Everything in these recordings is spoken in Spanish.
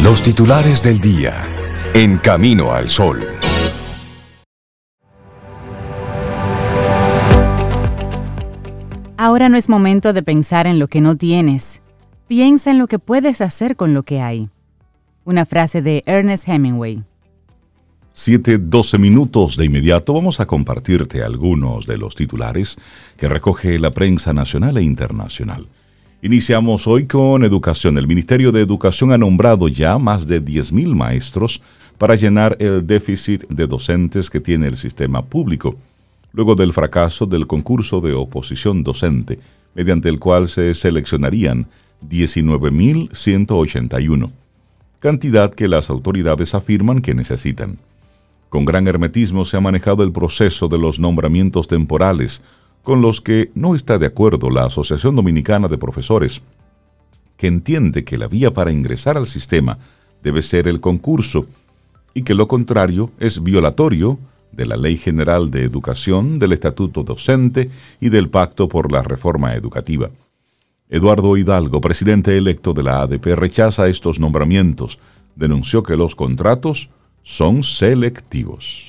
Los titulares del día en Camino al Sol. Ahora no es momento de pensar en lo que no tienes. Piensa en lo que puedes hacer con lo que hay. Una frase de Ernest Hemingway. 7:12 minutos. De inmediato vamos a compartirte algunos de los titulares que recoge la prensa nacional e internacional. Iniciamos hoy con educación. El Ministerio de Educación ha nombrado ya más de 10.000 maestros para llenar el déficit de docentes que tiene el sistema público, luego del fracaso del concurso de oposición docente, mediante el cual se seleccionarían 19.181, cantidad que las autoridades afirman que necesitan. Con gran hermetismo se ha manejado el proceso de los nombramientos temporales, con los que no está de acuerdo la Asociación Dominicana de Profesores, que entiende que la vía para ingresar al sistema debe ser el concurso y que lo contrario es violatorio de la Ley General de Educación, del Estatuto Docente y del Pacto por la Reforma Educativa. Eduardo Hidalgo, presidente electo de la ADP, rechaza estos nombramientos. Denunció que los contratos son selectivos.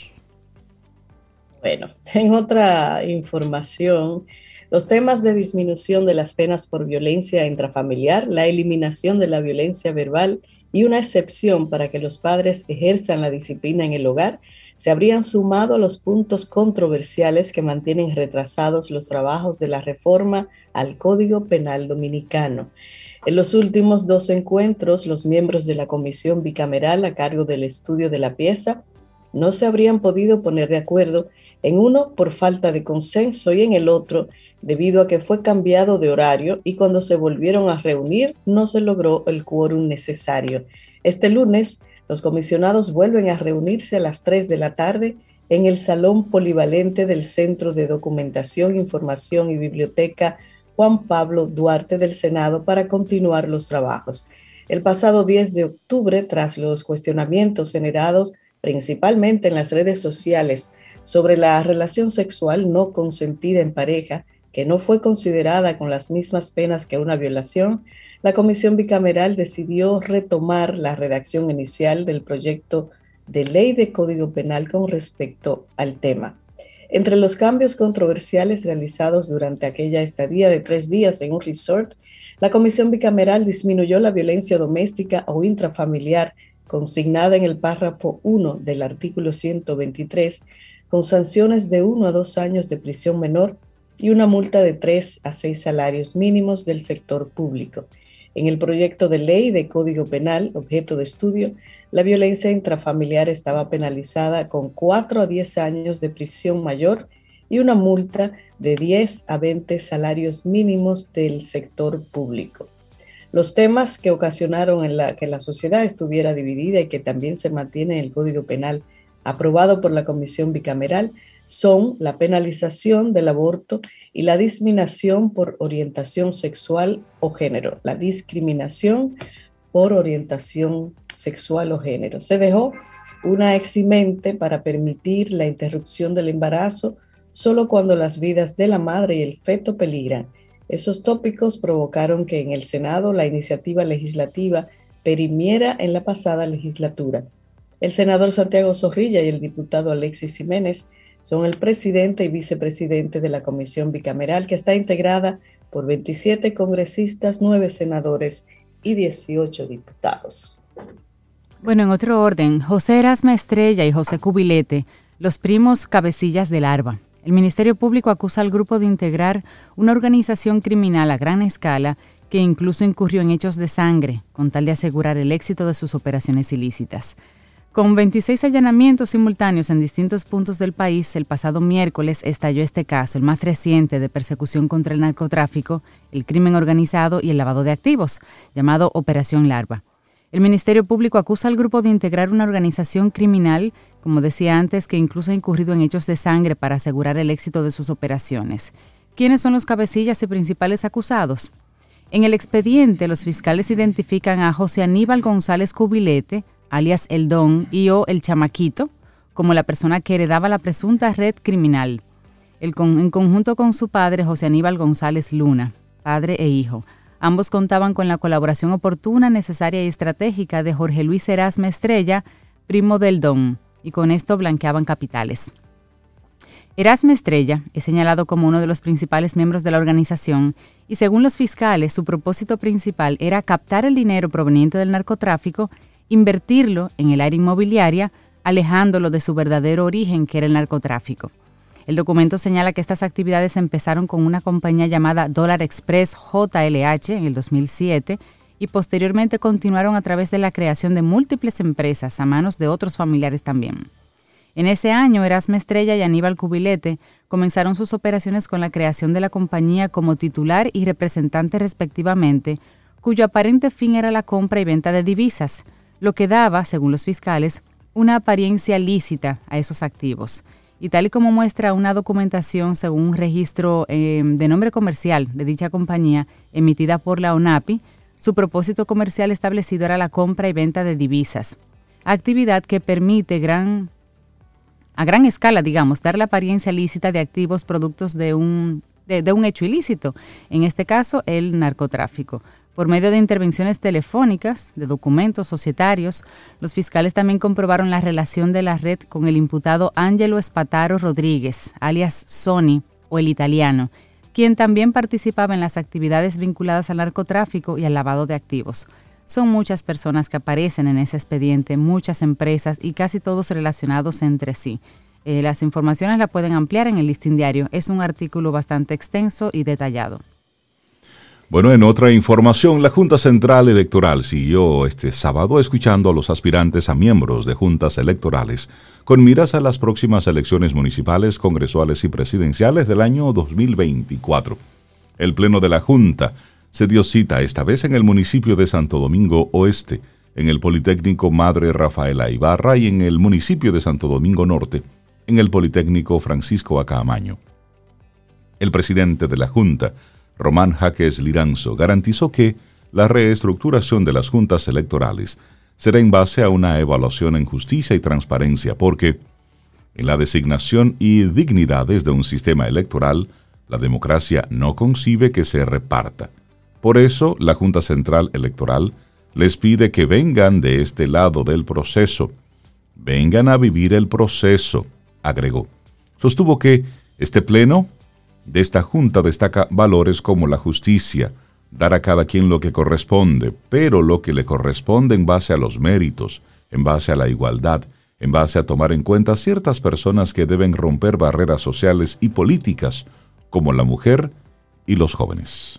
Bueno, en otra información, los temas de disminución de las penas por violencia intrafamiliar, la eliminación de la violencia verbal y una excepción para que los padres ejerzan la disciplina en el hogar se habrían sumado a los puntos controversiales que mantienen retrasados los trabajos de la reforma al Código Penal Dominicano. En los últimos 2 encuentros, los miembros de la comisión bicameral a cargo del estudio de la pieza no se habrían podido poner de acuerdo en uno por falta de consenso y en el otro debido a que fue cambiado de horario y cuando se volvieron a reunir no se logró el quórum necesario. Este lunes, los comisionados vuelven a reunirse a las 3 de la tarde en el Salón Polivalente del Centro de Documentación, Información y Biblioteca Juan Pablo Duarte del Senado para continuar los trabajos. El pasado 10 de octubre, tras los cuestionamientos generados principalmente en las redes sociales sobre la relación sexual no consentida en pareja, que no fue considerada con las mismas penas que una violación, la Comisión Bicameral decidió retomar la redacción inicial del proyecto de ley de Código Penal con respecto al tema. Entre los cambios controversiales realizados durante aquella estadía de 3 días en un resort, la Comisión Bicameral disminuyó la violencia doméstica o intrafamiliar consignada en el párrafo 1 del artículo 123, con sanciones de 1 a 2 años de prisión menor y una multa de 3 a 6 salarios mínimos del sector público. En el proyecto de ley de Código Penal, objeto de estudio, la violencia intrafamiliar estaba penalizada con 4 a 10 años de prisión mayor y una multa de 10 a 20 salarios mínimos del sector público. Los temas que ocasionaron que la sociedad estuviera dividida y que también se mantiene en el Código Penal aprobado por la Comisión Bicameral son la penalización del aborto y la discriminación por orientación sexual o género. La discriminación por orientación sexual o género. Se dejó una eximente para permitir la interrupción del embarazo solo cuando las vidas de la madre y el feto peligran. Esos tópicos provocaron que en el Senado la iniciativa legislativa perimiera en la pasada legislatura. El senador Santiago Zorrilla y el diputado Alexis Jiménez son el presidente y vicepresidente de la Comisión Bicameral, que está integrada por 27 congresistas, 9 senadores y 18 diputados. Bueno, en otro orden, José Erasma Estrella y José Cubilete, los primos cabecillas del ARBA. El Ministerio Público acusa al grupo de integrar una organización criminal a gran escala que incluso incurrió en hechos de sangre, con tal de asegurar el éxito de sus operaciones ilícitas. Con 26 allanamientos simultáneos en distintos puntos del país, el pasado miércoles estalló este caso, el más reciente de persecución contra el narcotráfico, el crimen organizado y el lavado de activos, llamado Operación Larva. El Ministerio Público acusa al grupo de integrar una organización criminal, como decía antes, que incluso ha incurrido en hechos de sangre para asegurar el éxito de sus operaciones. ¿Quiénes son los cabecillas y principales acusados? En el expediente, los fiscales identifican a José Aníbal González Cubilete, alias El Don o El Chamaquito, como la persona que heredaba la presunta red criminal. En conjunto con su padre, José Aníbal González Luna, padre e hijo. Ambos contaban con la colaboración oportuna, necesaria y estratégica de Jorge Luis Erasme Estrella, primo del Don, y con esto blanqueaban capitales. Erasme Estrella es señalado como uno de los principales miembros de la organización y según los fiscales su propósito principal era captar el dinero proveniente del narcotráfico, invertirlo en el área inmobiliaria, alejándolo de su verdadero origen que era el narcotráfico. El documento señala que estas actividades empezaron con una compañía llamada Dollar Express JLH en el 2007 y posteriormente continuaron a través de la creación de múltiples empresas a manos de otros familiares también. En ese año, Erasme Estrella y Aníbal Cubilete comenzaron sus operaciones con la creación de la compañía como titular y representante respectivamente, cuyo aparente fin era la compra y venta de divisas, lo que daba, según los fiscales, una apariencia lícita a esos activos. Y tal y como muestra una documentación según un registro de nombre comercial de dicha compañía emitida por la ONAPI, su propósito comercial establecido era la compra y venta de divisas, actividad que permite a gran escala, dar la apariencia lícita de activos productos de un hecho ilícito, en este caso el narcotráfico. Por medio de intervenciones telefónicas, de documentos societarios, los fiscales también comprobaron la relación de la red con el imputado Ángelo Spataro Rodríguez, alias Sony o el italiano, quien también participaba en las actividades vinculadas al narcotráfico y al lavado de activos. Son muchas personas que aparecen en ese expediente, muchas empresas y casi todos relacionados entre sí. Las informaciones las pueden ampliar en el Listín Diario. Es un artículo bastante extenso y detallado. Bueno, en otra información, la Junta Central Electoral siguió este sábado escuchando a los aspirantes a miembros de juntas electorales con miras a las próximas elecciones municipales, congresuales y presidenciales del año 2024. El Pleno de la Junta se dio cita esta vez en el municipio de Santo Domingo Oeste, en el Politécnico Madre Rafaela Ibarra y en el municipio de Santo Domingo Norte, en el Politécnico Francisco Acaamaño. El presidente de la Junta, Román Jaques Liranzo, garantizó que la reestructuración de las juntas electorales será en base a una evaluación en justicia y transparencia, porque en la designación y dignidades de un sistema electoral, la democracia no concibe que se reparta. Por eso, la Junta Central Electoral les pide que vengan de este lado del proceso. Vengan a vivir el proceso, agregó. Sostuvo que este pleno de esta Junta destaca valores como la justicia, dar a cada quien lo que corresponde, pero lo que le corresponde en base a los méritos, en base a la igualdad, en base a tomar en cuenta ciertas personas que deben romper barreras sociales y políticas, como la mujer y los jóvenes.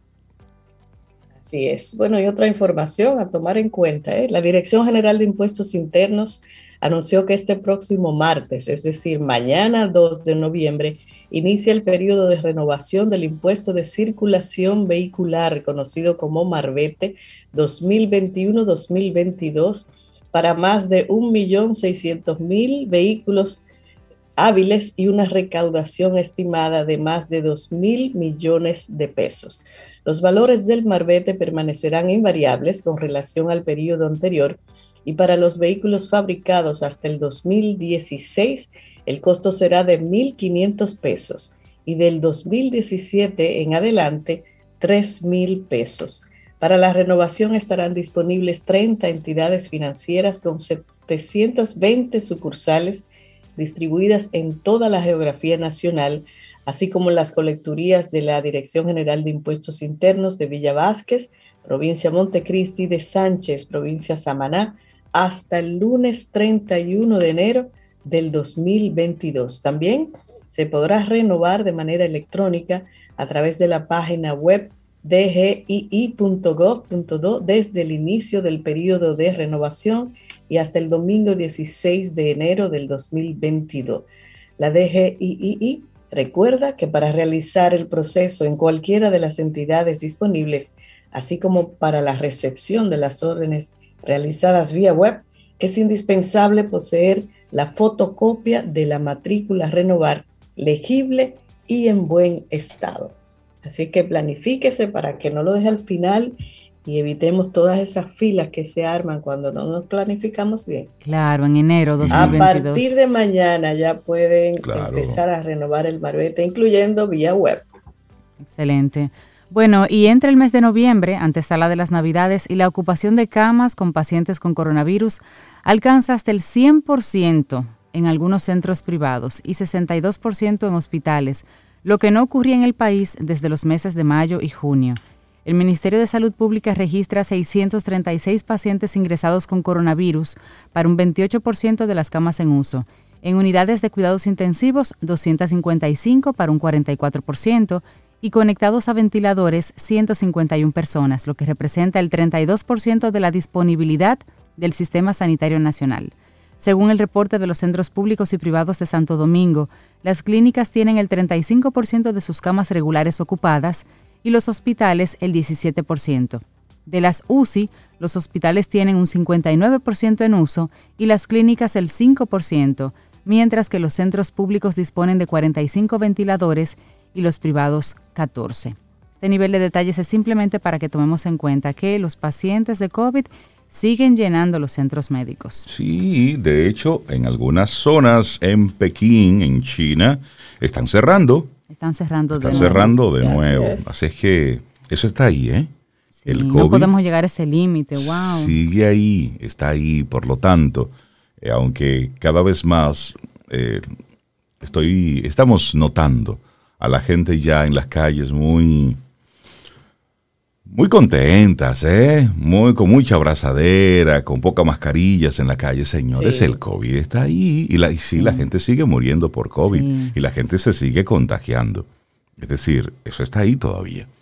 Así es. Bueno, y otra información a tomar en cuenta, la Dirección General de Impuestos Internos anunció que este próximo martes, es decir, mañana 2 de noviembre, inicia el periodo de renovación del impuesto de circulación vehicular, conocido como Marbete 2021-2022, para más de 1.600.000 vehículos hábiles y una recaudación estimada de más de 2.000 millones de pesos. Los valores del Marbete permanecerán invariables con relación al periodo anterior y para los vehículos fabricados hasta el 2016 el costo será de 1.500 pesos y del 2017 en adelante 3.000 pesos. Para la renovación estarán disponibles 30 entidades financieras con 720 sucursales distribuidas en toda la geografía nacional, así como las colecturías de la Dirección General de Impuestos Internos de Villa Vázquez, provincia Montecristi, de Sánchez, provincia Samaná, hasta el lunes 31 de enero del 2022. También se podrá renovar de manera electrónica a través de la página web dgii.gov.do desde el inicio del periodo de renovación y hasta el domingo 16 de enero del 2022. La DGII recuerda que para realizar el proceso en cualquiera de las entidades disponibles, así como para la recepción de las órdenes realizadas vía web, es indispensable poseer la fotocopia de la matrícula a renovar, legible y en buen estado. Así que planifíquese para que no lo deje al final y evitemos todas esas filas que se arman cuando no nos planificamos bien. Claro, en enero 2022. A partir de mañana ya pueden empezar a renovar el Marbete, incluyendo vía web. Excelente. Bueno, y entre el mes de noviembre, antesala de las Navidades, y la ocupación de camas con pacientes con coronavirus alcanza hasta el 100% en algunos centros privados y 62% en hospitales, lo que no ocurría en el país desde los meses de mayo y junio. El Ministerio de Salud Pública registra 636 pacientes ingresados con coronavirus para un 28% de las camas en uso. En unidades de cuidados intensivos, 255 para un 44%, y conectados a ventiladores, 151 personas, lo que representa el 32% de la disponibilidad del Sistema Sanitario Nacional. Según el reporte de los centros públicos y privados de Santo Domingo, las clínicas tienen el 35% de sus camas regulares ocupadas y los hospitales el 17%. De las UCI, los hospitales tienen un 59% en uso y las clínicas el 5%, mientras que los centros públicos disponen de 45 ventiladores y los privados 14. Este nivel de detalles es simplemente para que tomemos en cuenta que los pacientes de COVID siguen llenando los centros médicos. Sí, de hecho, en algunas zonas en Pekín, en China, están cerrando. Están cerrando de nuevo. Así es que eso está ahí, ¿eh? Sí, el COVID no podemos llegar a ese límite, wow. Sigue ahí, está ahí. Por lo tanto, aunque cada vez más estamos notando a la gente ya en las calles muy contentas, con mucha abrazadera, con pocas mascarillas en la calle. Señores, sí. El COVID está ahí y la gente sigue muriendo por COVID y la gente se sigue contagiando. Es decir, eso está ahí todavía.